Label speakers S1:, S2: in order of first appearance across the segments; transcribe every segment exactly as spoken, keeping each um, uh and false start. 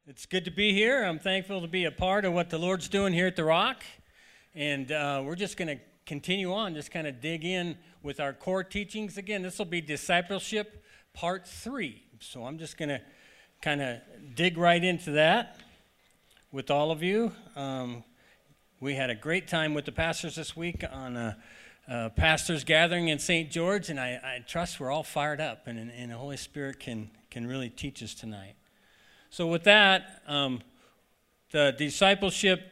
S1: It's good to be here. I'm thankful to be a part of what the Lord's doing here at The Rock. And uh, we're just going to continue on, just kind of dig in with our core teachings. Again, this will be discipleship part three. So I'm just going to kind of dig right into that with all of you. Um, we had a great time with the pastors this week on a, a pastors gathering in Saint George, and I, I trust we're all fired up, and, and the Holy Spirit can, can really teach us tonight. So with that, um, the discipleship,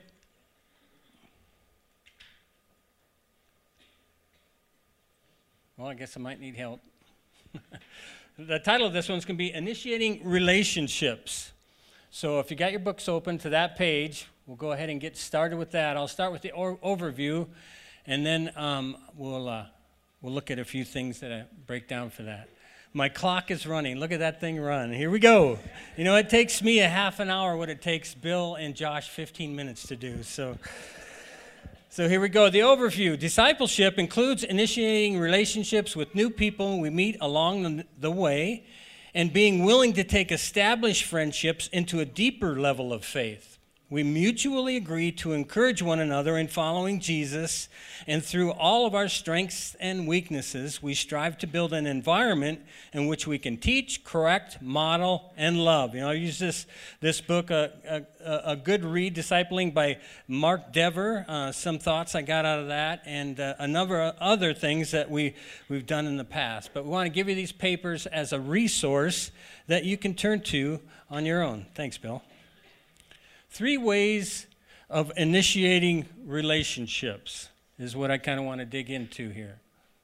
S1: well, I guess I might need help. The title of this one's going to be Initiating Relationships. So if you got your books open to that page, we'll go ahead and get started with that. I'll start with the or- overview, and then um, we'll uh, we'll look at a few things that I break down for that. My clock is running. Look at that thing run. Here we go. You know, it takes me a half an hour what it takes Bill and Josh fifteen minutes to do. So, so here we go. The overview. Discipleship includes initiating relationships with new people we meet along the, the way and being willing to take established friendships into a deeper level of faith. We mutually agree to encourage one another in following Jesus, and through all of our strengths and weaknesses, we strive to build an environment in which we can teach, correct, model, and love. You know, I use this this book, uh, a, a good read, Discipling by Mark Dever. Uh, some thoughts I got out of that, and uh, a number of other things that we we've done in the past. But we want to give you these papers as a resource that you can turn to on your own. Thanks, Bill. Three ways of initiating relationships is what I kind of want to dig into here.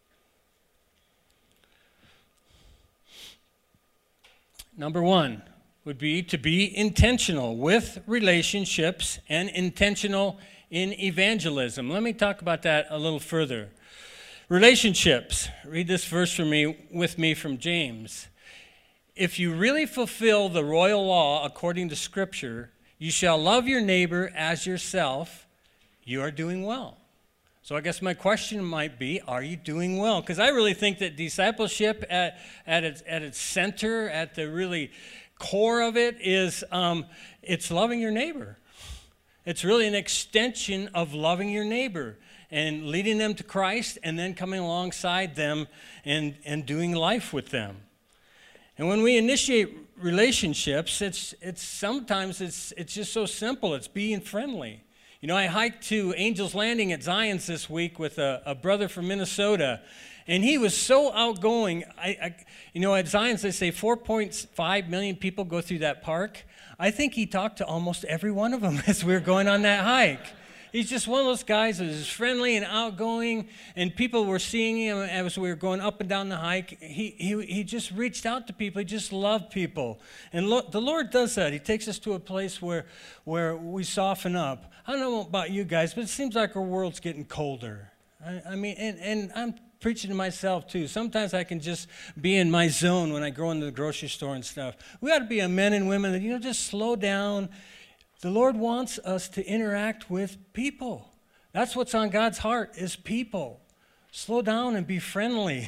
S1: Number one would be to be intentional with relationships and intentional in evangelism. Let me talk about that a little further. Relationships. Read this verse for me with me from James. If you really fulfill the royal law according to Scripture, you shall love your neighbor as yourself, you are doing well. So I guess my question might be, are you doing well? Because I really think that discipleship at, at, its, at its center, at the really core of it, is um, it's loving your neighbor. It's really an extension of loving your neighbor and leading them to Christ and then coming alongside them and, and doing life with them. And when we initiate relationships, it's it's sometimes it's it's just so simple. It's being friendly. You know, I hiked to Angel's Landing at Zion's this week with a, a brother from Minnesota, and he was so outgoing. I, I you know, at Zion's they say four point five million people go through that park. I think he talked to almost every one of them as we were going on that hike. He's just one of those guys that is friendly and outgoing, and people were seeing him as we were going up and down the hike. He he he just reached out to people. He just loved people. And lo- the Lord does that. He takes us to a place where, where we soften up. I don't know about you guys, but it seems like our world's getting colder. I, I mean, and, and I'm preaching to myself too. Sometimes I can just be in my zone when I go into the grocery store and stuff. We ought to be a men and women that, you know, just slow down. The Lord wants us to interact with people. That's what's on God's heart, is people. Slow down and be friendly.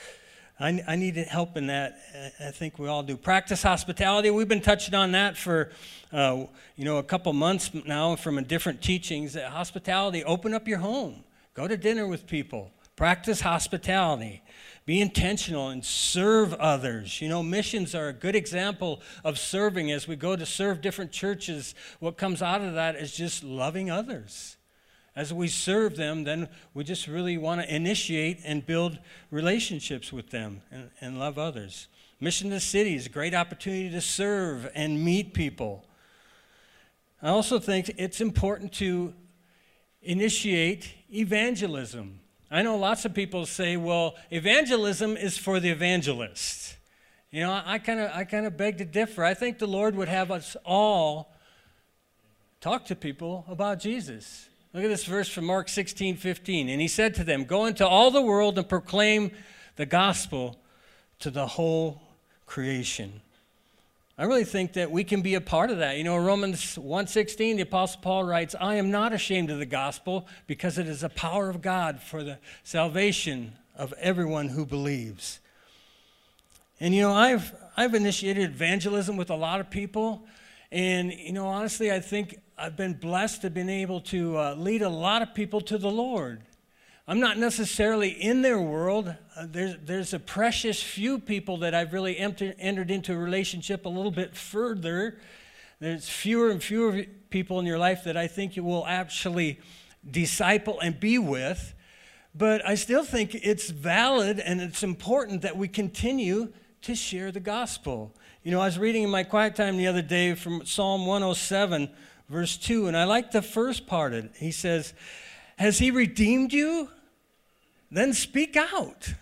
S1: I, I need help in that. I think we all do. Practice hospitality. We've been touching on that for, uh, you know, a couple months now from different teachings. Hospitality, open up your home. Go to dinner with people. Practice hospitality. Be intentional and serve others. You know, missions are a good example of serving. As we go to serve different churches, what comes out of that is just loving others. As we serve them, then we just really want to initiate and build relationships with them and, and love others. Mission to City is a great opportunity to serve and meet people. I also think it's important to initiate evangelism. I know lots of people say, well, evangelism is for the evangelist. You know, I kind of I kind of beg to differ. I think the Lord would have us all talk to people about Jesus. Look at this verse from Mark sixteen fifteen. And he said to them, go into all the world and proclaim the gospel to the whole creation. I really think that we can be a part of that. You know, Romans one sixteen, the Apostle Paul writes, I am not ashamed of the gospel because it is the power of God for the salvation of everyone who believes. And, you know, I've I've initiated evangelism with a lot of people, And, you know, honestly, I think I've been blessed to have been able to uh, lead a lot of people to the Lord. I'm not necessarily in their world. Uh, there's, there's a precious few people that I've really enter, entered into a relationship a little bit further. There's fewer and fewer people in your life that I think you will actually disciple and be with. But I still think it's valid and it's important that we continue to share the gospel. You know, I was reading in my quiet time the other day from Psalm one oh seven, verse two, and I like the first part of it. He says, "Has he redeemed you? Then speak out."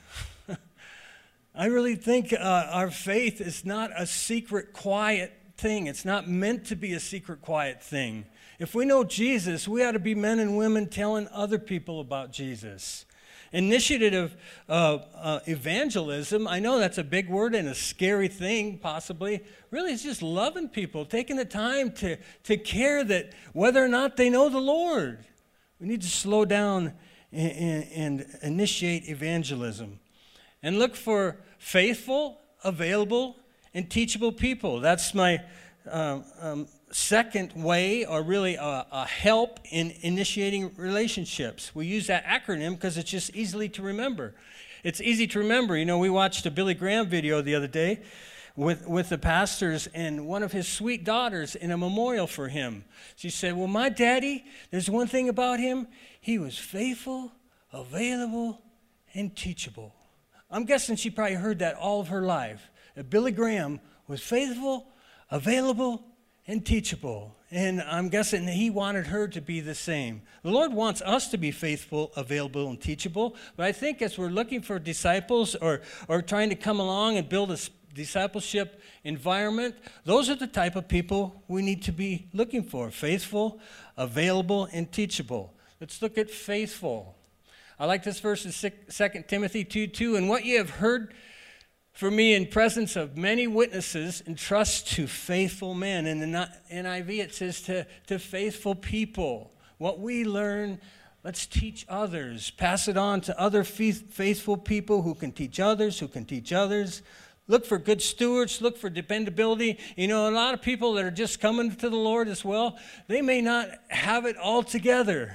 S1: I really think uh, our faith is not a secret, quiet thing. It's not meant to be a secret, quiet thing. If we know Jesus, we ought to be men and women telling other people about Jesus. Initiative uh, uh, evangelism, I know that's a big word and a scary thing, possibly. Really, it's just loving people, taking the time to, to care that whether or not they know the Lord. We need to slow down and, and, and initiate evangelism. And look for faithful, available, and teachable people. That's my um, um, second way, or really a, a help in initiating relationships. We use that acronym because it's just easily to remember. It's easy to remember. You know, we watched a Billy Graham video the other day with, with the pastors and one of his sweet daughters in a memorial for him. She said, "Well, my daddy, there's one thing about him. He was faithful, available, and teachable." I'm guessing she probably heard that all of her life. That Billy Graham was faithful, available, and teachable. And I'm guessing he wanted her to be the same. The Lord wants us to be faithful, available, and teachable. But I think as we're looking for disciples or, or trying to come along and build a discipleship environment, those are the type of people we need to be looking for. Faithful, available, and teachable. Let's look at faithful. I like this verse in Second Timothy two two. "And what ye have heard for me in presence of many witnesses, entrust to faithful men." In the N I V it says to, to faithful people. What we learn, let's teach others. Pass it on to other faithful people who can teach others, who can teach others. Look for good stewards. Look for dependability. You know, a lot of people that are just coming to the Lord as well, they may not have it all together.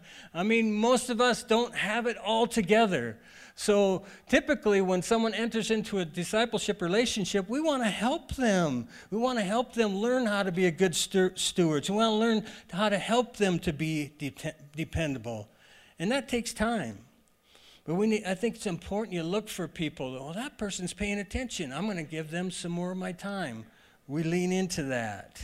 S1: I mean, most of us don't have it all together. So typically when someone enters into a discipleship relationship, we want to help them. We want to help them learn how to be a good stu- steward. We want to learn how to help them to be de- dependable. And that takes time. But we need, I think it's important you look for people. Well, that person's paying attention. I'm going to give them some more of my time. We lean into that.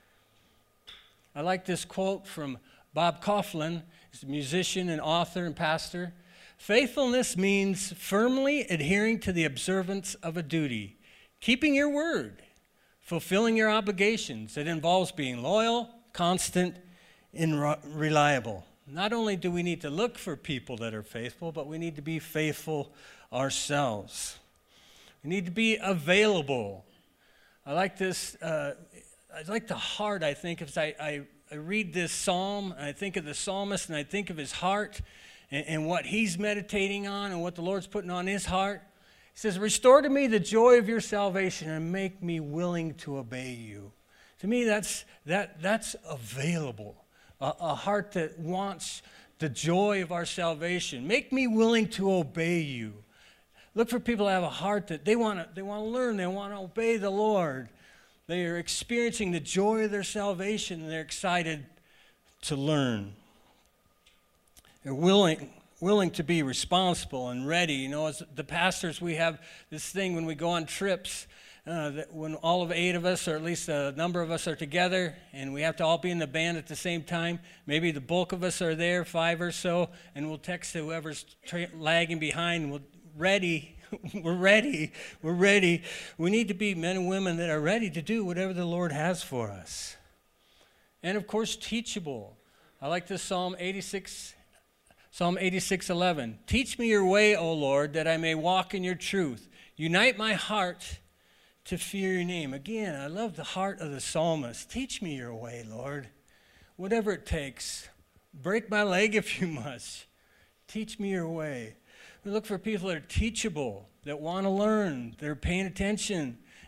S1: I like this quote from Bob Kauflin. He's a musician and author and pastor. "Faithfulness means firmly adhering to the observance of a duty, keeping your word, fulfilling your obligations. It involves being loyal, constant, and re- reliable." Not only do we need to look for people that are faithful, but we need to be faithful ourselves. We need to be available. I like this, uh, I like the heart, I think, as I, I, I read this psalm, and I think of the psalmist, and I think of his heart, and, and what he's meditating on, and what the Lord's putting on his heart. He says, "Restore to me the joy of your salvation, and make me willing to obey you." To me, that's, that, that's available. A, a heart that wants the joy of our salvation. Make me willing to obey you. Look for people that have a heart that they want to they want to learn, they want to obey the Lord. They are experiencing the joy of their salvation, and they're excited to learn. They're willing, willing to be responsible and ready. You know, as the pastors, we have this thing when we go on trips, Uh, that when all of eight of us, or at least a number of us, are together, and we have to all be in the band at the same time. Maybe the bulk of us are there, five or so, and we'll text whoever's tra- lagging behind. We're ready. We're ready. We're ready. We need to be men and women that are ready to do whatever the Lord has for us. And of course, teachable. I like this Psalm eighty-six, Psalm eighty-six eleven. "Teach me your way, O Lord, that I may walk in your truth. Unite my heart to fear your name." Again, I love the heart of the psalmist. Teach me your way, Lord. Whatever it takes. Break my leg if you must. Teach me your way. We look for people that are teachable, that want to learn, that are paying attention,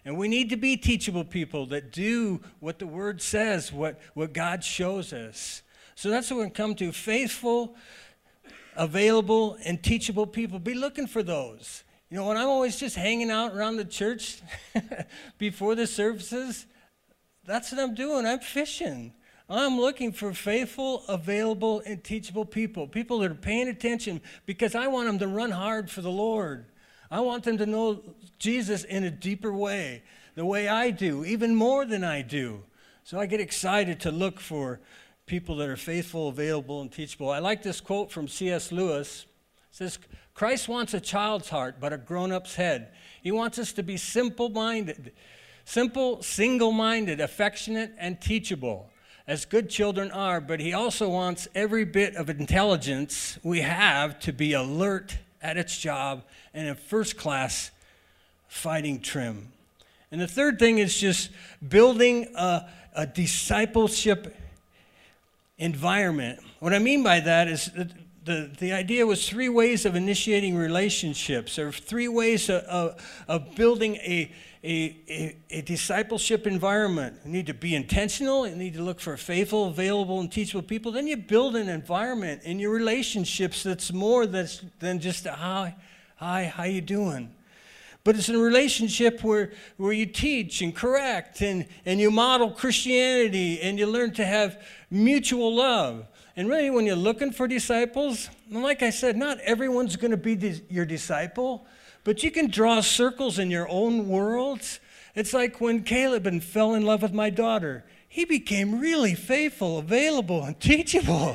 S1: And we need to be teachable people that do what the Word says, what, what God shows us. So that's what we're going to come to. Faithful, available, and teachable people. Be looking for those. You know, when I'm always just hanging out around the church before the services, that's what I'm doing. I'm fishing. I'm looking for faithful, available, and teachable people. People that are paying attention because I want them to run hard for the Lord. I want them to know Jesus in a deeper way, the way I do, even more than I do. So I get excited to look for people that are faithful, available, and teachable. I like this quote from C S Lewis. It says, Christ wants a child's heart, but a grown-up's head. He wants us to be simple-minded, simple, single-minded, affectionate, and teachable, as good children are, but he also wants every bit of intelligence we have to be alert at its job and in first-class fighting trim. And the third thing is just building a, a discipleship environment. What I mean by that is that the, the idea was three ways of initiating relationships, or three ways of, of, of building a, a, a, a discipleship environment. You need to be intentional. You need to look for faithful, available, and teachable people. Then you build an environment in your relationships that's more that's, than just a hi, hi, how you doing? But it's a relationship where, where you teach and correct and, and you model Christianity and you learn to have mutual love. And really, when you're looking for disciples, like I said, not everyone's going to be dis- your disciple, but you can draw circles in your own worlds. It's like when Caleb and fell in love with my daughter. He became really faithful, available, and teachable.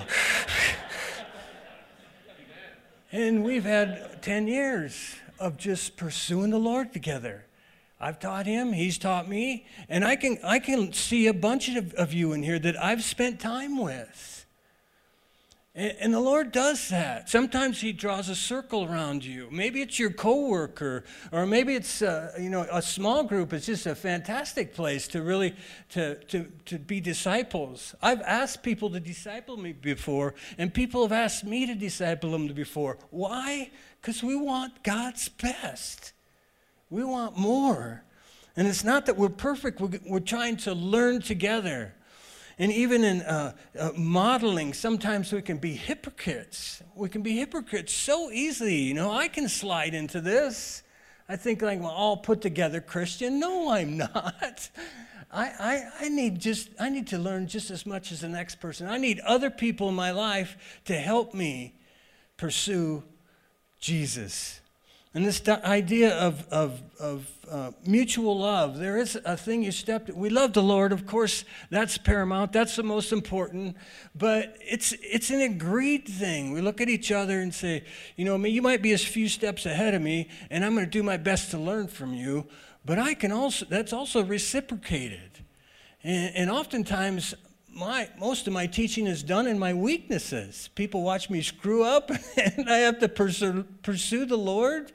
S1: And we've had ten years of just pursuing the Lord together. I've taught him, he's taught me, and I can I can see a bunch of, of you in here that I've spent time with. And, and the Lord does that. Sometimes he draws a circle around you. Maybe it's your coworker, or maybe it's uh, you know a small group. It's just a fantastic place to really to, to, to be disciples. I've asked people to disciple me before, and people have asked me to disciple them before. Why? Because we want God's best. We want more. And it's not that we're perfect. We're, we're trying to learn together. And even in uh, uh, modeling, sometimes we can be hypocrites. We can be hypocrites so easily. You know, I can slide into this. I think like, well, all put together Christian. No, I'm not. I, I, I need just I need to learn just as much as the next person. I need other people in my life to help me pursue Jesus. And this idea of, of, of uh, mutual love, there is a thing you stepped, we love the Lord, of course, that's paramount, that's the most important, but it's it's an agreed thing. We look at each other and say, you know, you might be a few steps ahead of me, and I'm going to do my best to learn from you, but I can also, that's also reciprocated. And, and oftentimes, My, most of my teaching is done in my weaknesses. People watch me screw up, and I have to pursue, pursue the Lord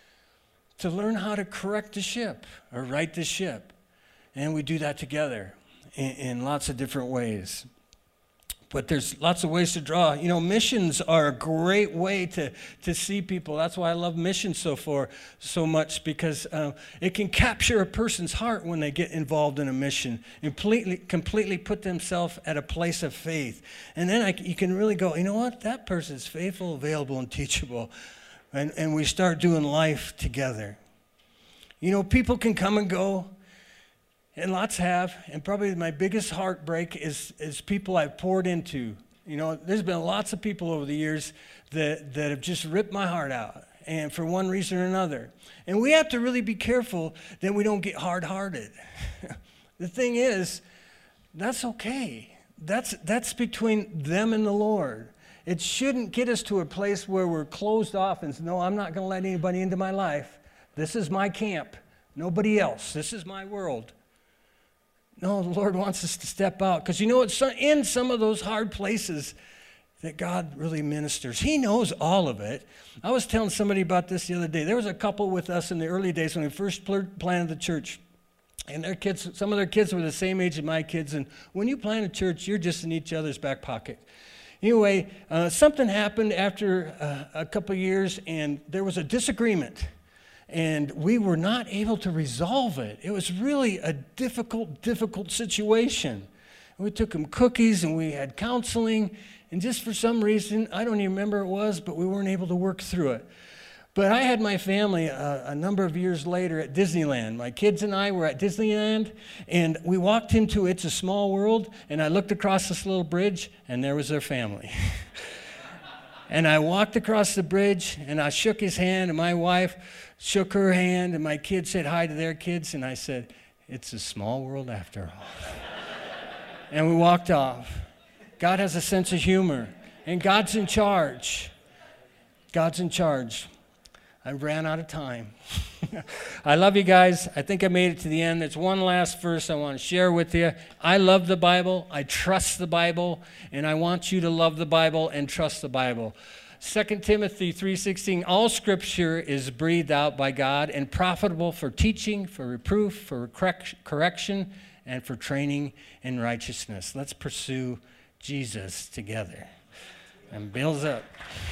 S1: to learn how to correct the ship or right the ship. And we do that together in, in lots of different ways. But there's lots of ways to draw. You know, missions are a great way to, to see people. That's why I love missions so far, so much, because uh, it can capture a person's heart when they get involved in a mission, and completely, completely put themselves at a place of faith. And then I, you can really go, you know what? That person's faithful, available, and teachable. And, and we start doing life together. You know, people can come and go. And lots have, and probably my biggest heartbreak is, is people I've poured into. You know, there's been lots of people over the years that, that have just ripped my heart out, and for one reason or another. And we have to really be careful that we don't get hard-hearted. The thing is, that's okay. That's, that's between them and the Lord. It shouldn't get us to a place where we're closed off and say, no, I'm not going to let anybody into my life. This is my camp. Nobody else. This is my world. No, the Lord wants us to step out, because you know it's in some of those hard places that God really ministers. He knows all of it. I was telling somebody about this the other day. There was a couple with us in the early days when we first planted the church, and their kids, some of their kids were the same age as my kids, and when you plant a church, you're just in each other's back pocket. Anyway, uh, something happened after uh, a couple of years, and there was a disagreement. and we were not able to resolve it. It was really a difficult, difficult situation. We took him cookies, and we had counseling, and just for some reason, I don't even remember what it was, but we weren't able to work through it. But I had my family a, a number of years later at Disneyland. My kids and I were at Disneyland, and we walked into It's a Small World, and I looked across this little bridge, and there was their family. And I walked across the bridge, and I shook his hand, and my wife shook her hand, and my kids said hi to their kids, and I said, it's a small world after all. And we walked off. God has a sense of humor, and God's in charge. God's in charge. I ran out of time. I love you guys. I think I made it to the end. There's one last verse I want to share with you. I love the Bible. I trust the Bible. And I want you to love the Bible and trust the Bible. Second Timothy three sixteen, all Scripture is breathed out by God and profitable for teaching, for reproof, for correction, and for training in righteousness. Let's pursue Jesus together. And builds up.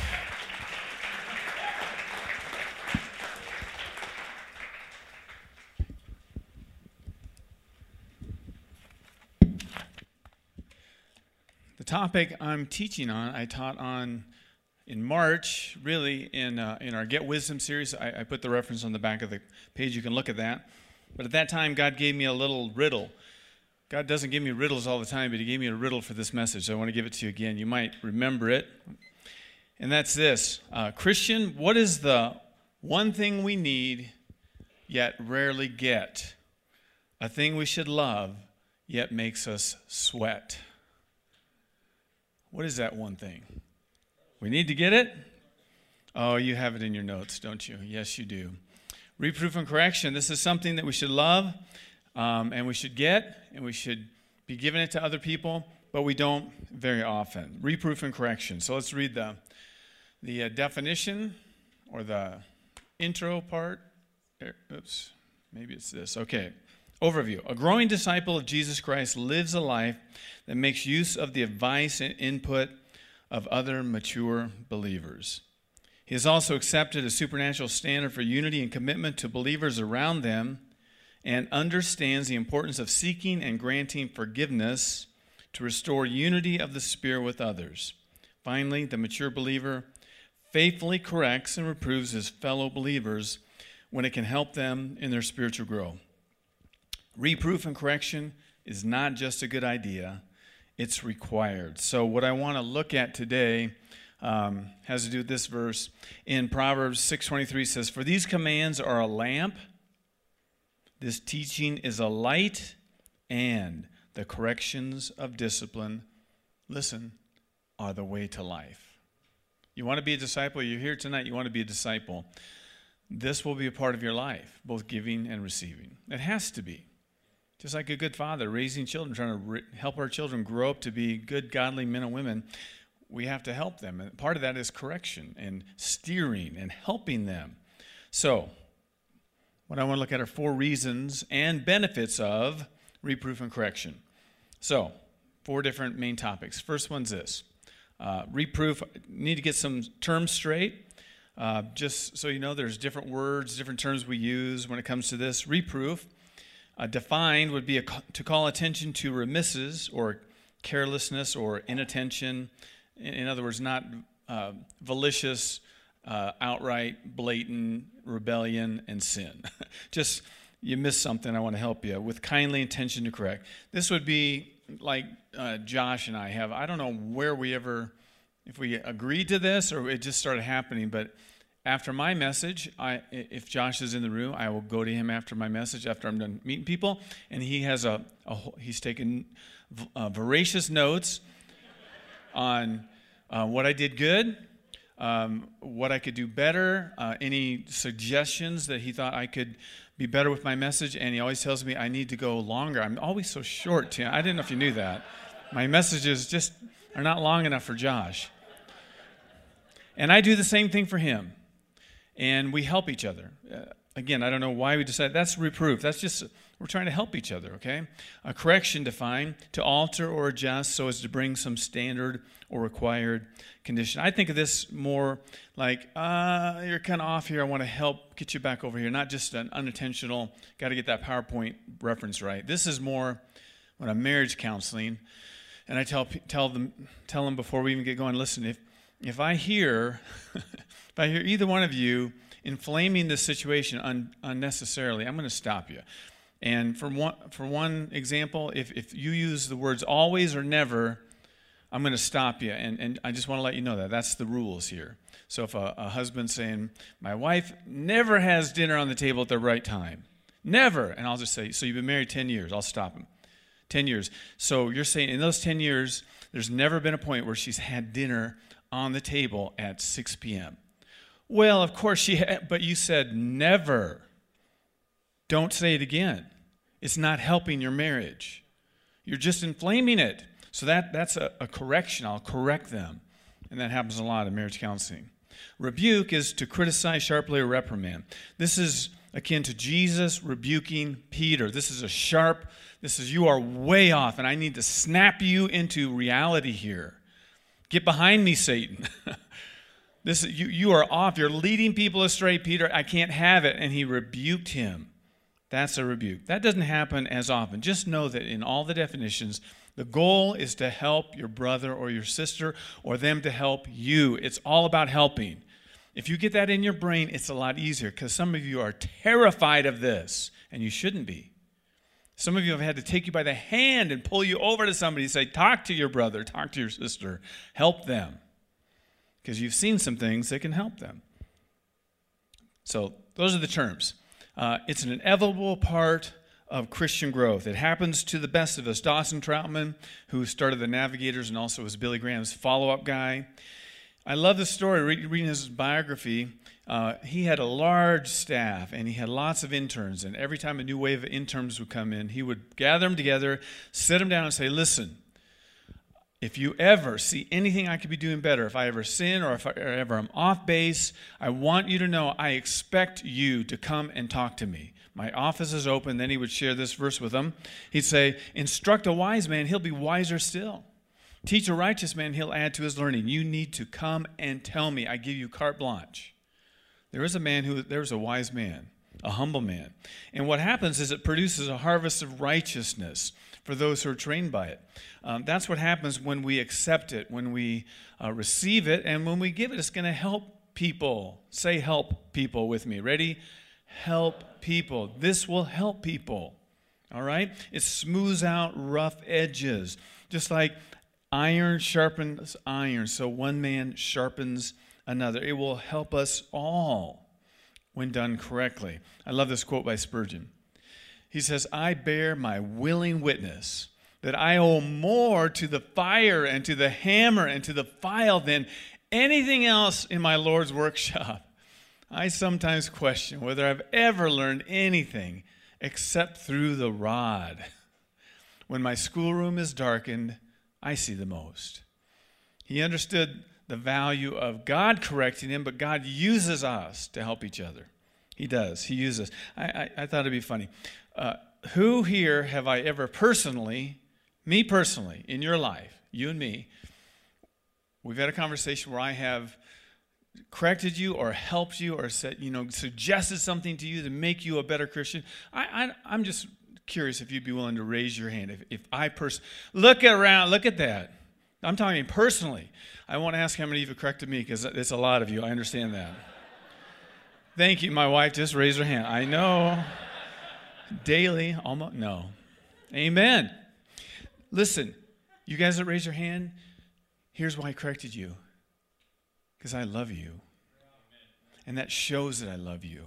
S2: The topic I'm teaching on, I taught on in March, really, in uh, in our Get Wisdom series. I, I put the reference on the back of the page. You can look at that. But at that time, God gave me a little riddle. God doesn't give me riddles all the time, but he gave me a riddle for this message. So I want to give it to you again. You might remember it. And that's this. Uh, Christian, what is the one thing we need, yet rarely get? A thing we should love, yet makes us sweat. What is that one thing? We need to get it? Oh, you have it in your notes, don't you? Yes, you do. Reproof and correction. This is something that we should love, um, and we should get, and we should be giving it to other people, but we don't very often. Reproof and correction. So let's read the, the uh, definition, or the intro part. Oops, maybe it's this. Okay. Overview. A growing disciple of Jesus Christ lives a life that makes use of the advice and input of other mature believers. He has also accepted a supernatural standard for unity and commitment to believers around them, and understands the importance of seeking and granting forgiveness to restore unity of the Spirit with others. Finally, the mature believer faithfully corrects and reproves his fellow believers when it can help them in their spiritual growth. Reproof and correction is not just a good idea, it's required. So what I want to look at today um, has to do with this verse. In Proverbs six twenty-three says, "For these commands are a lamp, this teaching is a light, and the corrections of discipline," listen, "are the way to life." You want to be a disciple? You're here tonight, you want to be a disciple. This will be a part of your life, both giving and receiving. It has to be. Just like a good father raising children, trying to re- help our children grow up to be good, godly men and women, we have to help them. And part of that is correction and steering and helping them. So, what I want to look at are four reasons and benefits of reproof and correction. So, four different main topics. First one's this. Uh, reproof, need to get some terms straight. Uh, just so you know, there's different words, different terms we use when it comes to this. Reproof. Uh, defined would be a, to call attention to remisses or carelessness or inattention. In, in other words, not uh, malicious, uh, outright, blatant rebellion and sin. Just, you missed something, I want to help you, with kindly intention to correct. This would be like uh, Josh and I have. I don't know where we ever, if we agreed to this or it just started happening, but after my message, I, if Josh is in the room, I will go to him after my message, after I'm done meeting people, and he has a, a he's taken uh, voracious notes on uh, what I did good, um, what I could do better, uh, any suggestions that he thought I could be better with my message, and he always tells me I need to go longer. I'm always so short, Tim. I didn't know if you knew that. My messages just are not long enough for Josh. And I do the same thing for him. And we help each other. Uh, again, I don't know why we decided. That's reproof. That's just We're trying to help each other, okay? A correction defined, to alter or adjust so as to bring some standard or required condition. I think of this more like, uh, you're kind of off here. I want to help get you back over here. Not just an unintentional, got to get that PowerPoint reference right. This is more when I'm marriage counseling, and I tell tell them tell them before we even get going, listen, if if I hear if I hear either one of you inflaming the situation un, unnecessarily, I'm going to stop you. And for one, for one example, if, if you use the words always or never, I'm going to stop you. And, and I just want to let you know that. That's the rules here. So if a, a husband's saying, my wife never has dinner on the table at the right time. Never. And I'll just say, so you've been married ten years. I'll stop him. ten years. So you're saying in those ten years, there's never been a point where she's had dinner on the table at six p.m. Well, of course she had, but you said never. Don't say it again. It's not helping your marriage. You're just inflaming it. So that, that's a, a correction. I'll correct them. And that happens a lot in marriage counseling. Rebuke is to criticize sharply or reprimand. This is akin to Jesus rebuking Peter. This is a sharp, this is you are way off, and I need to snap you into reality here. Get behind me, Satan. This you, you are off. You're leading people astray, Peter. I can't have it. And he rebuked him. That's a rebuke. That doesn't happen as often. Just know that in all the definitions, the goal is to help your brother or your sister or them to help you. It's all about helping. If you get that in your brain, it's a lot easier because some of you are terrified of this, and you shouldn't be. Some of you have had to take you by the hand and pull you over to somebody and say, talk to your brother, talk to your sister, help them. Because you've seen some things that can help them. So those are the terms. Uh, it's an inevitable part of Christian growth. It happens to the best of us. Dawson Troutman, who started the Navigators and also was Billy Graham's follow-up guy. I love this story. Re- reading his biography, uh, he had a large staff, and he had lots of interns. And every time a new wave of interns would come in, he would gather them together, sit them down, and say, listen, if you ever see anything I could be doing better, if I ever sin or if I ever am off base, I want you to know I expect you to come and talk to me. My office is open. Then he would share this verse with them. He'd say, instruct a wise man, he'll be wiser still. Teach a righteous man, he'll add to his learning. You need to come and tell me. I give you carte blanche. There is a man who, there was a wise man, a humble man. And what happens is it produces a harvest of righteousness for those who are trained by it. Um, that's what happens when we accept it, when we uh, receive it, and when we give it. It's going to help people. Say help people with me. Ready? Help people. This will help people. All right? It smooths out rough edges. Just like iron sharpens iron, so one man sharpens another. It will help us all when done correctly. I love this quote by Spurgeon. He says, I bear my willing witness that I owe more to the fire and to the hammer and to the file than anything else in my Lord's workshop. I sometimes question whether I've ever learned anything except through the rod. When my schoolroom is darkened, I see the most. He understood the value of God correcting him, but God uses us to help each other. He does. He uses us. I, I, I thought it'd be funny. Uh, who here have I ever personally, me personally, in your life, you and me, we've had a conversation where I have corrected you or helped you or said, you know, suggested something to you to make you a better Christian? I, I, I'm just curious if you'd be willing to raise your hand. If, if I person, look around, look at that. I'm talking personally. I want to ask how many of you corrected me because it's a lot of you. I understand that. Thank you. My wife just raised her hand. I know. Daily, almost, no. Amen. Listen, you guys that raise your hand, here's why I corrected you. Because I love you. And that shows that I love you.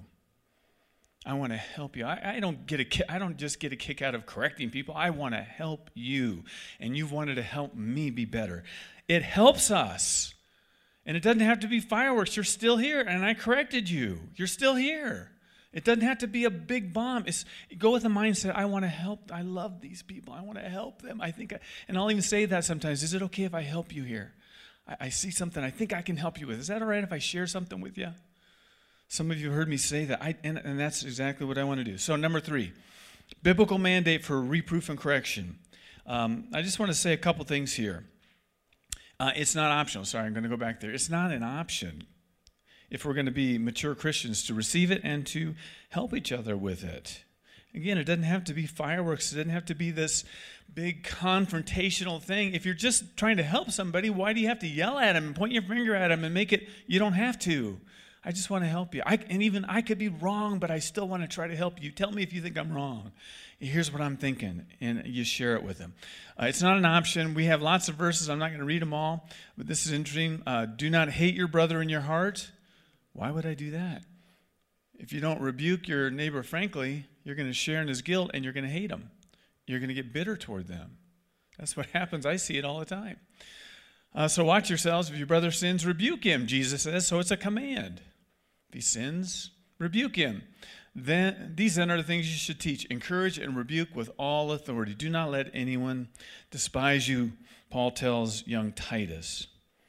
S2: I want to help you. I, I don't get a ki- I don't just get a kick out of correcting people. I want to help you. And you've wanted to help me be better. It helps us. And it doesn't have to be fireworks. You're still here. And I corrected you. You're still here. It doesn't have to be a big bomb. It's, go with a mindset, I want to help. I love these people. I want to help them. I think, I, and I'll even say that sometimes. Is it okay if I help you here? I, I see something I think I can help you with. Is that all right if I share something with you? Some of you heard me say that, I, and, and that's exactly what I want to do. So number three, Biblical mandate for reproof and correction. Um, I just want to say a couple things here. Uh, it's not optional. Sorry, I'm going to go back there. It's not an option if we're going to be mature Christians to receive it and to help each other with it. Again, it doesn't have to be fireworks. It doesn't have to be this big confrontational thing. If you're just trying to help somebody, why do you have to yell at them and point your finger at them and make it? You don't have to. I just want to help you. I, and even I could be wrong, but I still want to try to help you. Tell me if you think I'm wrong. Here's what I'm thinking, and you share it with them. Uh, it's not an option. We have lots of verses. I'm not going to read them all, but this is interesting. Uh, do not hate your brother in your heart. Why would I do that? If you don't rebuke your neighbor frankly, you're going to share in his guilt, and you're going to hate him. You're going to get bitter toward them. That's what happens. I see it all the time. Uh, so watch yourselves. If your brother sins, rebuke him, Jesus says. So it's a command. If he sins, rebuke him. Then these then are the things you should teach. Encourage and rebuke with all authority. Do not let anyone despise you, Paul tells young Titus.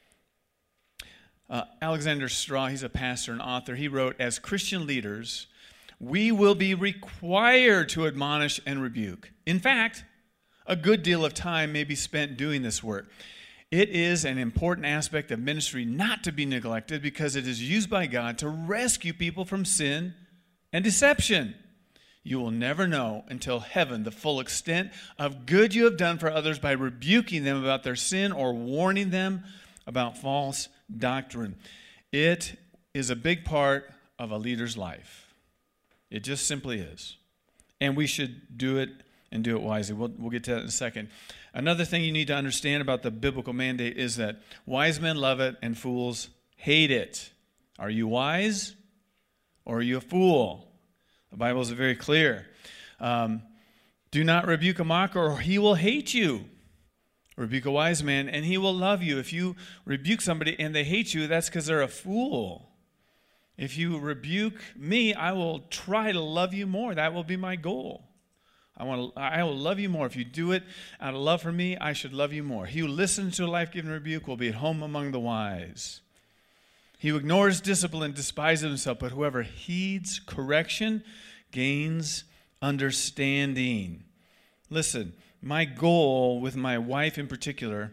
S2: Uh, Alexander Straw, he's a pastor and author. He wrote, as Christian leaders, we will be required to admonish and rebuke. In fact, a good deal of time may be spent doing this work. It is an important aspect of ministry not to be neglected because it is used by God to rescue people from sin and deception. You will never know until heaven the full extent of good you have done for others by rebuking them about their sin or warning them about false doctrine. It is a big part of a leader's life. It just simply is. And we should do it and do it wisely. We'll, we'll get to that in a second. Another thing you need to understand about the biblical mandate is that wise men love it and fools hate it. Are you wise or are you a fool? The Bible is very clear. Um, do not rebuke a mocker or he will hate you. Rebuke a wise man and he will love you. If you rebuke somebody and they hate you, that's because they're a fool. If you rebuke me, I will try to love you more. That will be my goal. I want to, I will love you more. If you do it out of love for me, I should love you more. He who listens to a life-giving rebuke will be at home among the wise. He who ignores discipline despises himself, but whoever heeds correction gains understanding. Listen, my goal with my wife in particular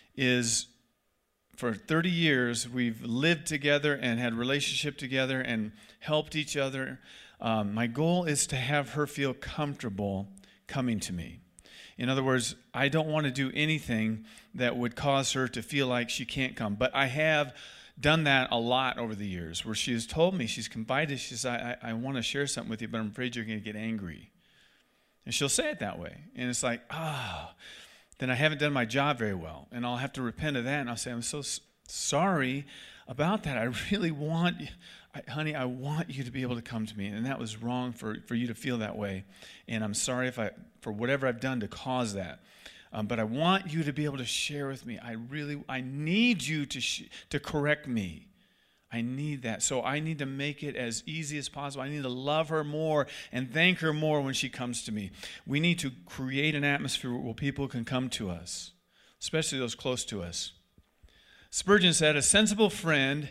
S2: is for thirty years we've lived together and had relationship together and helped each other. Um, my goal is to have her feel comfortable coming to me. In other words, I don't want to do anything that would cause her to feel like she can't come. But I have done that a lot over the years where she has told me, she's confided, she says, I, I, I want to share something with you, but I'm afraid you're going to get angry. And she'll say it that way. And it's like, ah, oh, then I haven't done my job very well. And I'll have to repent of that. And I'll say, I'm so s- sorry about that. I really want you. I, honey, I want you to be able to come to me, and that was wrong for, for you to feel that way, and I'm sorry if I for whatever I've done to cause that. Um, but I want you to be able to share with me. I really, I need you to sh- to correct me. I need that. So I need to make it as easy as possible. I need to love her more and thank her more when she comes to me. We need to create an atmosphere where people can come to us, especially those close to us. Spurgeon said, a sensible friend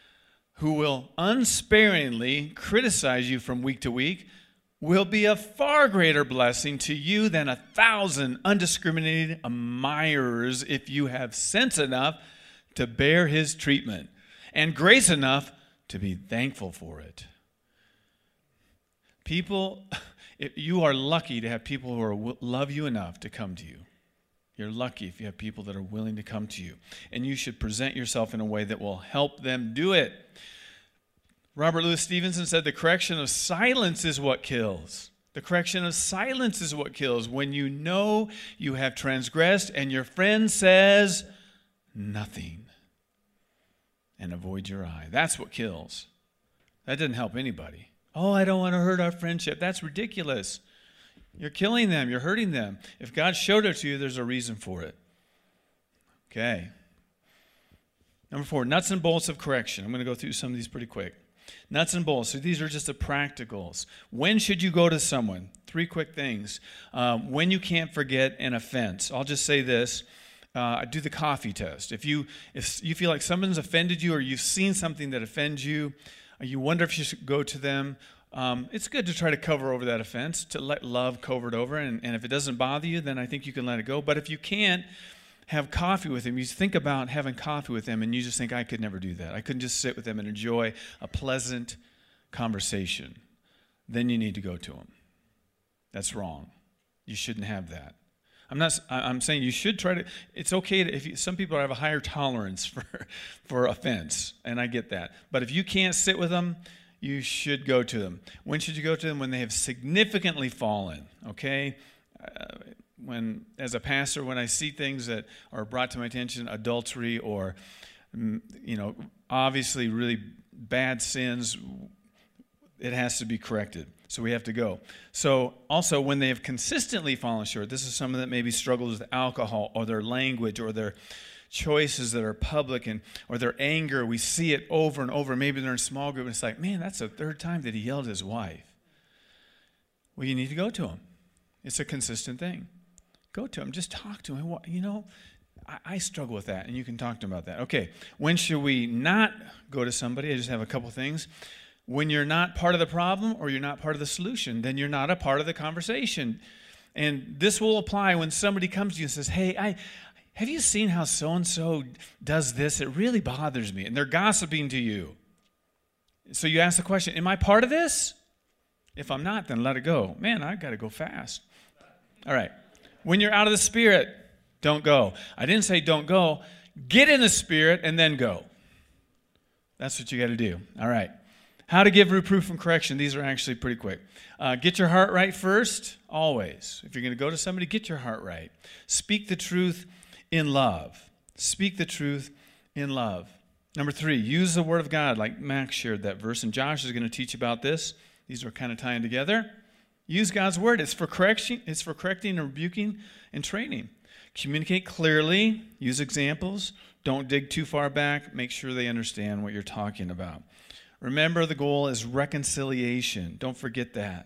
S2: who will unsparingly criticize you from week to week will be a far greater blessing to you than a thousand undiscriminated admirers if you have sense enough to bear his treatment and grace enough to be thankful for it. People, you are lucky to have people who are, love you enough to come to you. You're lucky if you have people that are willing to come to you. And you should present yourself in a way that will help them do it. Robert Louis Stevenson said, the correction of silence is what kills. The correction of silence is what kills. When you know you have transgressed and your friend says nothing, and avoid your eye. That's what kills. That doesn't help anybody. Oh, I don't want to hurt our friendship. That's ridiculous. You're killing them. You're hurting them. If God showed it to you, there's a reason for it. Okay. Number four, nuts and bolts of correction. I'm going to go through some of these pretty quick. Nuts and bolts. So these are just the practicals. When should you go to someone? Three quick things. Um, when you can't forget an offense. I'll just say this. Uh, do the coffee test. If you if you feel like someone's offended you or you've seen something that offends you, you wonder if you should go to them. Um, it's good to try to cover over that offense, to let love cover it over. And, and if it doesn't bother you, then I think you can let it go. But if you can't have coffee with him, you think about having coffee with him, and you just think, I could never do that. I couldn't just sit with him and enjoy a pleasant conversation. Then you need to go to him. That's wrong. You shouldn't have that. I'm not. I'm saying you should try to. It's okay to, if you, some people have a higher tolerance for for offense, and I get that. But if you can't sit with them, you should go to them. When should you go to them? When they have significantly fallen. Okay. Uh, when, as a pastor, when I see things that are brought to my attention, adultery or, you know, obviously really bad sins, it has to be corrected. So we have to go. So also when they have consistently fallen short, this is someone that maybe struggles with alcohol or their language or their choices that are public and or their anger. We see it over and over. Maybe they're in a small group and it's like, man, that's the third time that he yelled at his wife. Well, you need to go to him. It's a consistent thing. Go to him. Just talk to him. You know, I, I struggle with that, and you can talk to him about that. Okay, when should we not go to somebody? I just have a couple things. When you're not part of the problem or you're not part of the solution, then you're not a part of the conversation. And this will apply when somebody comes to you and says, hey, I, have you seen how so-and-so does this? It really bothers me. And they're gossiping to you. So you ask the question, am I part of this? If I'm not, then let it go. Man, I got to go fast. All right. When you're out of the Spirit, don't go. I didn't say don't go. Get in the Spirit and then go. That's what you got to do. All right. How to give reproof and correction. These are actually pretty quick. Uh, get your heart right first, always. If you're going to go to somebody, get your heart right. Speak the truth in love. Speak the truth in love. Number three, use the Word of God, like Max shared that verse, and Josh is going to teach about this. These are kind of tying together. Use God's Word. It's for correction. It's for correcting and rebuking and training. Communicate clearly. Use examples. Don't dig too far back. Make sure they understand what you're talking about. Remember, the goal is reconciliation. Don't forget that.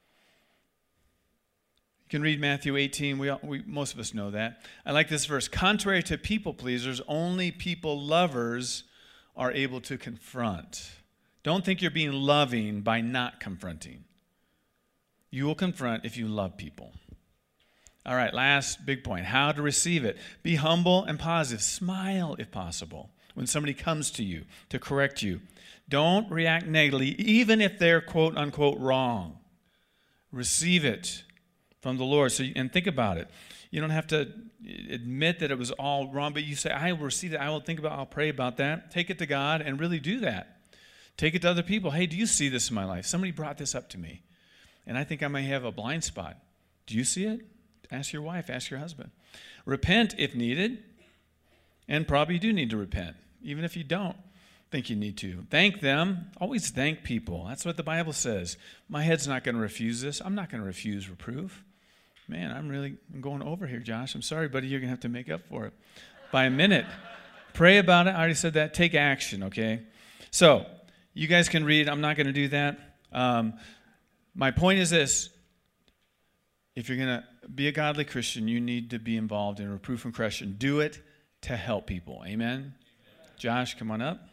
S2: You can read Matthew eighteen. We, all, we most of us know that. I like this verse. Contrary to people pleasers, only people lovers are able to confront. Don't think you're being loving by not confronting. You will confront if you love people. All right, last big point. How to receive it. Be humble and positive. Smile if possible when somebody comes to you to correct you. Don't react negatively, even if they're quote unquote wrong. Receive it from the Lord. So, and think about it. You don't have to admit that it was all wrong, but you say, I will receive it. I will think about it. I'll pray about that. Take it to God and really do that. Take it to other people. Hey, do you see this in my life? Somebody brought this up to me, and I think I may have a blind spot. Do you see it? Ask your wife. Ask your husband. Repent if needed, and probably you do need to repent, even if you don't think you need to. Thank them. Always thank people. That's what the Bible says. My head's not going to refuse this. I'm not going to refuse reproof. Man, I'm really I'm going over here, Josh. I'm sorry, buddy. You're going to have to make up for it by a minute. Pray about it. I already said that. Take action, okay? So, you guys can read. I'm not going to do that. Um, my point is this. If you're going to be a godly Christian, you need to be involved in reproof and correction. Do it to help people. Amen? Amen. Josh, come on up.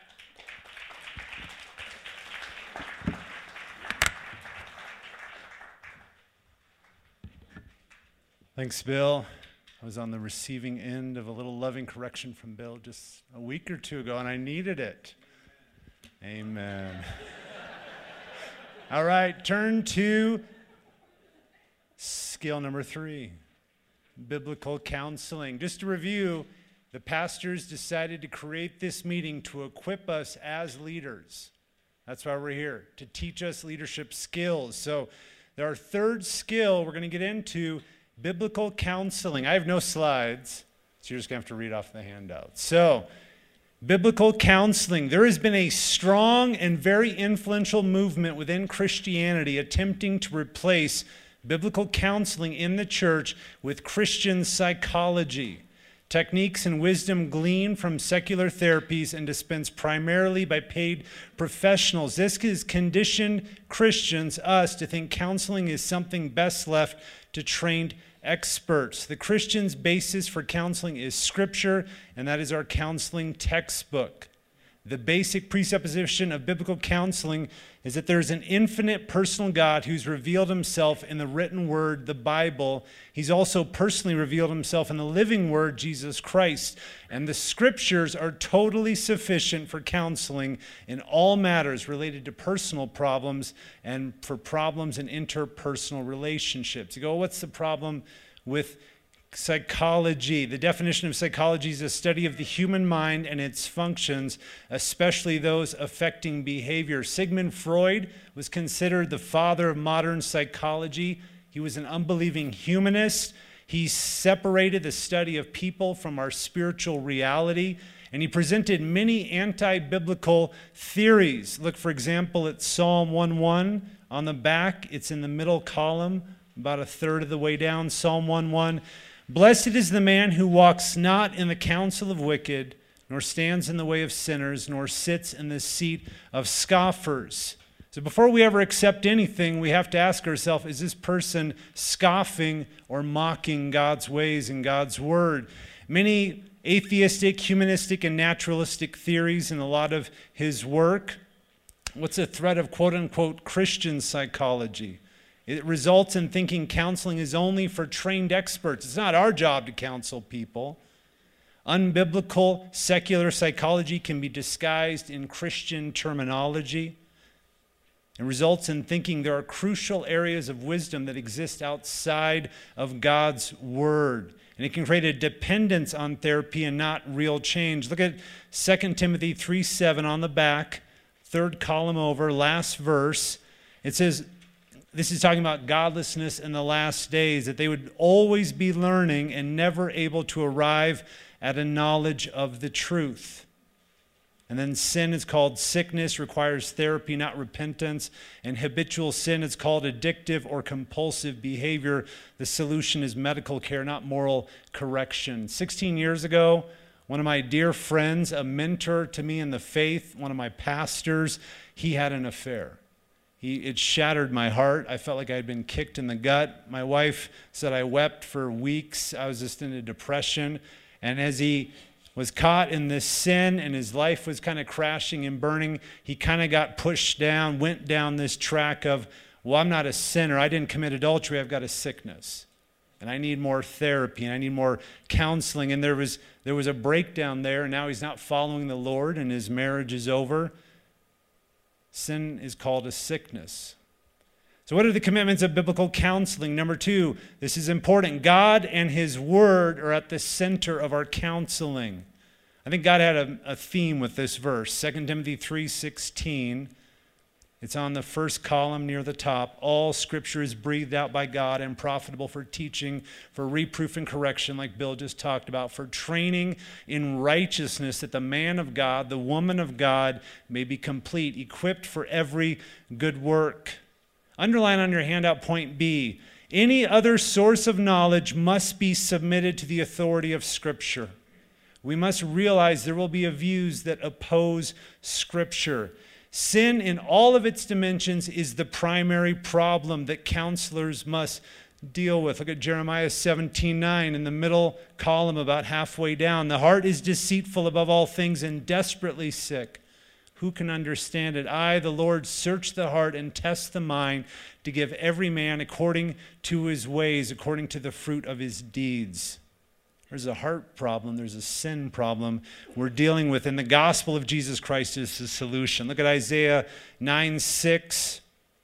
S3: Thanks, Bill. I was on the receiving end of a little loving correction from Bill just a week or two ago, and I needed it. Amen. All right, turn to skill number three, biblical counseling. Just to review, the pastors decided to create this meeting to equip us as leaders. That's why we're here, to teach us leadership skills. So our third skill we're going to get into, biblical counseling. I have no slides, so you're just going to have to read off the handout. So, biblical counseling. There has been a strong and very influential movement within Christianity attempting to replace biblical counseling in the church with Christian psychology. Techniques and wisdom gleaned from secular therapies and dispensed primarily by paid professionals. This has conditioned Christians, us, to think counseling is something best left to trained experts. The Christian's basis for counseling is Scripture, and that is our counseling textbook. The basic presupposition of biblical counseling is that there's an infinite personal God who's revealed himself in the written word, the Bible. He's also personally revealed himself in the living word, Jesus Christ. And the scriptures are totally sufficient for counseling in all matters related to personal problems and for problems in interpersonal relationships. You go, what's the problem with psychology? The definition of psychology is a study of the human mind and its functions, especially those affecting behavior. Sigmund Freud was considered the father of modern psychology. He was an unbelieving humanist. He separated the study of people from our spiritual reality, and he presented many anti-biblical theories. Look, for example, at Psalm one one on the back. It's in the middle column, about a third of the way down. Psalm one one. Blessed is the man who walks not in the counsel of wicked, nor stands in the way of sinners, nor sits in the seat of scoffers. So before we ever accept anything, we have to ask ourselves, is this person scoffing or mocking God's ways and God's word? Many atheistic, humanistic, and naturalistic theories in a lot of his work. What's a threat of quote-unquote Christian psychology? It results in thinking counseling is only for trained experts. It's not our job to counsel people. Unbiblical, secular psychology can be disguised in Christian terminology. It results in thinking there are crucial areas of wisdom that exist outside of God's word. And it can create a dependence on therapy and not real change. Look at Second Timothy three seven on the back, third column over, last verse. It says, this is talking about godlessness in the last days, that they would always be learning and never able to arrive at a knowledge of the truth. And then sin is called sickness, requires therapy, not repentance. And habitual sin is called addictive or compulsive behavior. The solution is medical care, not moral correction. sixteen years ago, one of my dear friends, a mentor to me in the faith, one of my pastors, he had an affair. He, it shattered my heart. I felt like I had been kicked in the gut. My wife said I wept for weeks. I was just in a depression. And as he was caught in this sin and his life was kind of crashing and burning, he kind of got pushed down, went down this track of, well, I'm not a sinner. I didn't commit adultery. I've got a sickness. And I need more therapy and I need more counseling. And there was, there was a breakdown there. And now he's not following the Lord and his marriage is over. Sin is called a sickness. So what are the commitments of biblical counseling? Number two, this is important. God and his word are at the center of our counseling. I think God had a, a theme with this verse, Second Timothy three sixteen. It's on the first column near the top. All scripture is breathed out by God and profitable for teaching, for reproof and correction, like Bill just talked about, for training in righteousness, that the man of God, the woman of God may be complete, equipped for every good work. Underline on your handout point B, any other source of knowledge must be submitted to the authority of Scripture. We must realize there will be views that oppose Scripture. Sin in all of its dimensions is the primary problem that counselors must deal with. Look at Jeremiah seventeen nine in the middle column about halfway down. The heart is deceitful above all things and desperately sick. Who can understand it? I, the Lord, search the heart and test the mind to give every man according to his ways, according to the fruit of his deeds. There's a heart problem. There's a sin problem we're dealing with. And the gospel of Jesus Christ is the solution. Look at Isaiah nine six.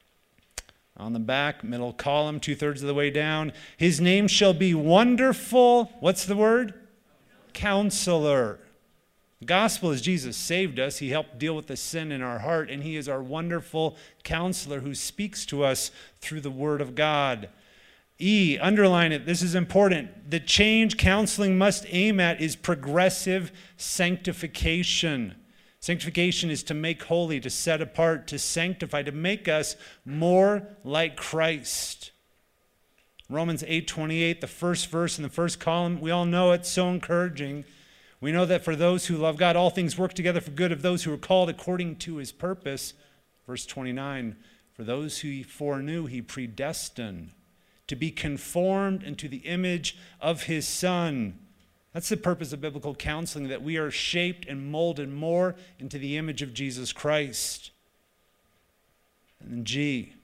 S3: On the back, middle column, two-thirds of the way down. His name shall be Wonderful. What's the word? Counselor. The gospel is Jesus saved us. He helped deal with the sin in our heart. And he is our wonderful counselor who speaks to us through the word of God. E, underline it, this is important. The change counseling must aim at is progressive sanctification. Sanctification is to make holy, to set apart, to sanctify, to make us more like Christ. Romans eight twenty-eight, the first verse in the first column, we all know it's so encouraging. We know that for those who love God, all things work together for good of those who are called according to his purpose. Verse twenty-nine, for those who he foreknew, he predestined to be conformed into the image of his Son. That's the purpose of biblical counseling, that we are shaped and molded more into the image of Jesus Christ. And then G.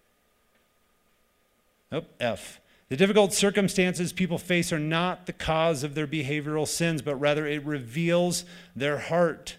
S3: Oh, F. The difficult circumstances people face are not the cause of their behavioral sins, but rather it reveals their heart.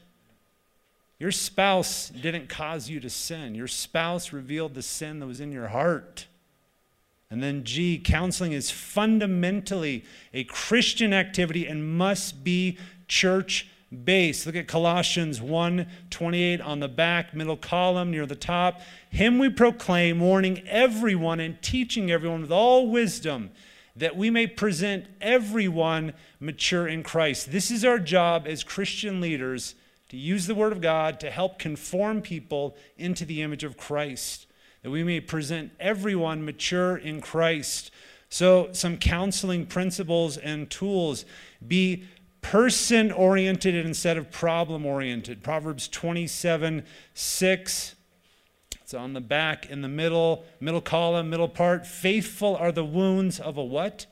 S3: Your spouse didn't cause you to sin. Your spouse revealed the sin that was in your heart. And then G, counseling is fundamentally a Christian activity and must be church-based. Look at Colossians one twenty-eight on the back, middle column near the top. Him we proclaim, warning everyone and teaching everyone with all wisdom, that we may present everyone mature in Christ. This is our job as Christian leaders, to use the Word of God to help conform people into the image of Christ, that we may present everyone mature in Christ. So some counseling principles and tools: be person-oriented instead of problem-oriented. Proverbs twenty-seven six. It's on the back in the middle, middle column, middle part. Faithful are the wounds of a what?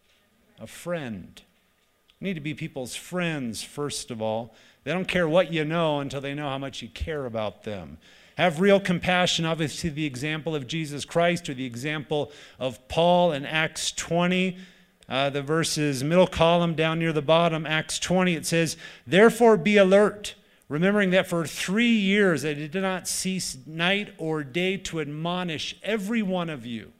S3: A friend. You need to be people's friends, first of all. They don't care what you know until they know how much you care about them. Have real compassion, obviously the example of Jesus Christ, or the example of Paul in Acts twenty. Uh, the verses, middle column down near the bottom, Acts twenty, it says, therefore be alert, remembering that for three years I did not cease night or day to admonish every one of you.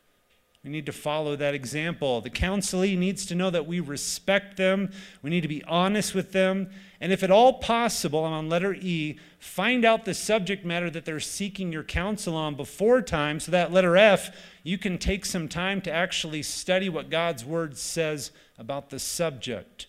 S3: We need to follow that example. The counselee needs to know that we respect them. We need to be honest with them. And if at all possible, I'm on letter E, find out the subject matter that they're seeking your counsel on before time, so that letter F, you can take some time to actually study what God's Word says about the subject.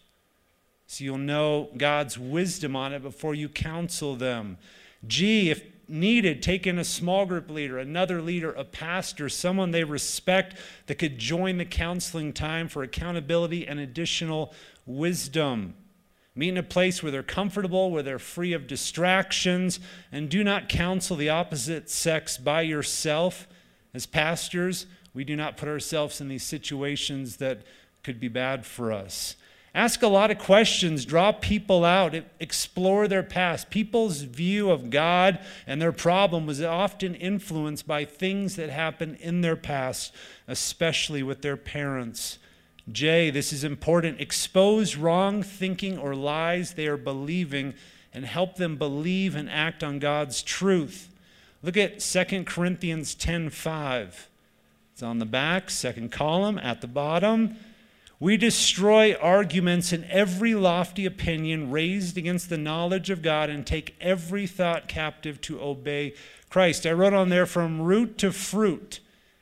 S3: So you'll know God's wisdom on it before you counsel them. G, if needed, take in a small group leader, another leader, a pastor, someone they respect that could join the counseling time for accountability and additional wisdom. Meet in a place where they're comfortable, where they're free of distractions, and do not counsel the opposite sex by yourself. As pastors, we do not put ourselves in these situations that could be bad for us. Ask a lot of questions, draw people out, explore their past. People's view of God and their problem was often influenced by things that happened in their past, especially with their parents. J, this is important. Expose wrong thinking or lies they are believing and help them believe and act on God's truth. Look at Second Corinthians ten five. It's on the back, second column, at the bottom. We destroy arguments and every lofty opinion raised against the knowledge of God and take every thought captive to obey Christ. I wrote on there, from root to fruit.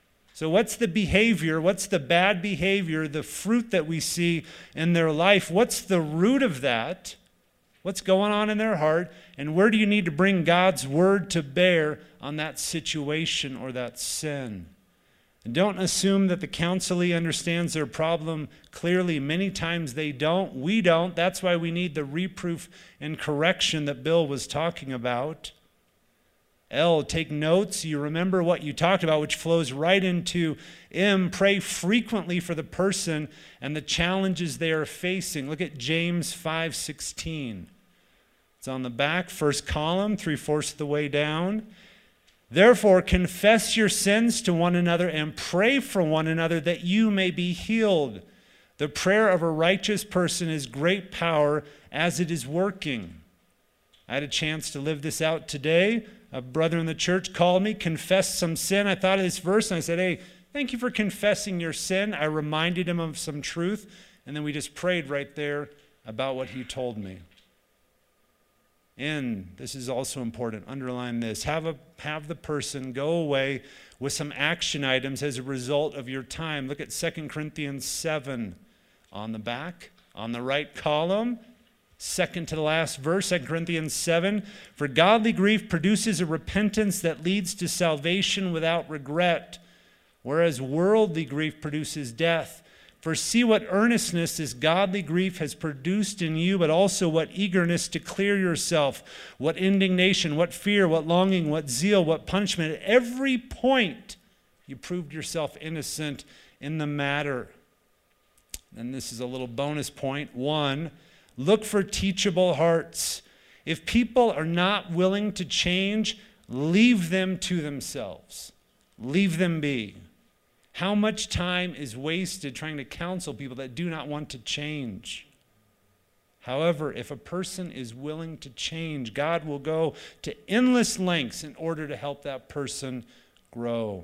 S3: So what's the behavior? What's the bad behavior, the fruit that we see in their life? What's the root of that? What's going on in their heart? And where do you need to bring God's Word to bear on that situation or that sin? And don't assume that the counselee understands their problem clearly. Many times they don't. We don't. That's why we need the reproof and correction that Bill was talking about. L, take notes. You remember what you talked about, which flows right into M, pray frequently for the person and the challenges they are facing. Look at James five sixteen. It's on the back, first column, three-fourths of the way down. Therefore, confess your sins to one another and pray for one another that you may be healed. The prayer of a righteous person is great power as it is working. I had a chance to live this out today. A brother in the church called me, confessed some sin. I thought of this verse and I said, hey, thank you for confessing your sin. I reminded him of some truth, and then we just prayed right there about what he told me. And this is also important. Underline this. Have a have the person go away with some action items as a result of your time. Look at Second Corinthians seven on the back, on the right column. Second to the last verse, Second Corinthians seven. For godly grief produces a repentance that leads to salvation without regret, whereas worldly grief produces death. For see what earnestness this godly grief has produced in you, but also what eagerness to clear yourself, what indignation, what fear, what longing, what zeal, what punishment. At every point, you proved yourself innocent in the matter. And this is a little bonus point. One, look for teachable hearts. If people are not willing to change, leave them to themselves. Leave them be. How much time is wasted trying to counsel people that do not want to change? However, if a person is willing to change, God will go to endless lengths in order to help that person grow.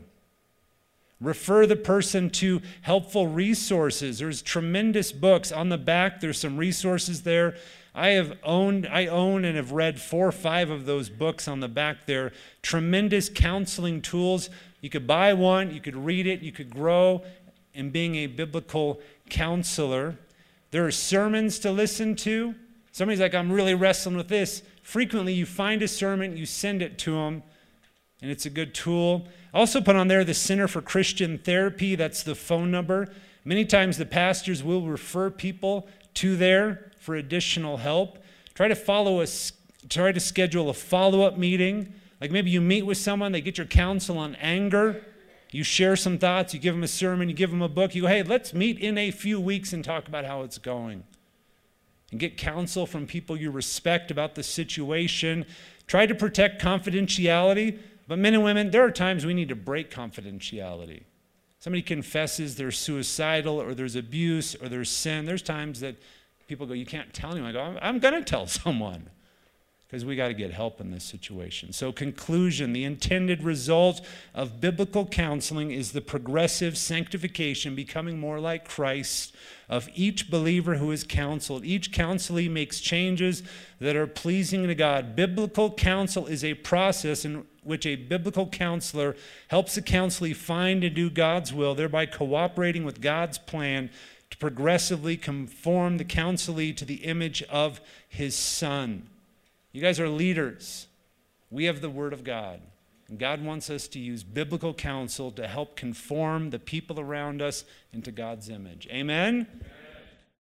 S3: Refer the person to helpful resources. There's tremendous books. On the back, there's some resources there. I have owned, I own and have read four or five of those books on the back there. Tremendous counseling tools. You could buy one, you could read it, you could grow in being a biblical counselor. There are sermons to listen to. Somebody's like, I'm really wrestling with this. Frequently, you find a sermon, you send it to them, and it's a good tool. I also put on there the Center for Christian Therapy. That's the phone number. Many times the pastors will refer people to there for additional help. Try to follow a, try to schedule a follow-up meeting. Like maybe you meet with someone, they get your counsel on anger. You share some thoughts, you give them a sermon, you give them a book. You go, hey, let's meet in a few weeks and talk about how it's going. And get counsel from people you respect about the situation. Try to protect confidentiality. But men and women, there are times we need to break confidentiality. Somebody confesses they're suicidal or there's abuse or there's sin. There's times that people go, you can't tell anyone. I go, I'm, I'm going to tell someone because we got to get help in this situation. So conclusion, the intended result of biblical counseling is the progressive sanctification, becoming more like Christ, of each believer who is counseled. Each counselee makes changes that are pleasing to God. Biblical counsel is a process in which a biblical counselor helps the counselee find and do God's will, thereby cooperating with God's plan to progressively conform the counselee to the image of his Son. You guys are leaders. We have the Word of God. And God wants us to use biblical counsel to help conform the people around us into God's image. Amen?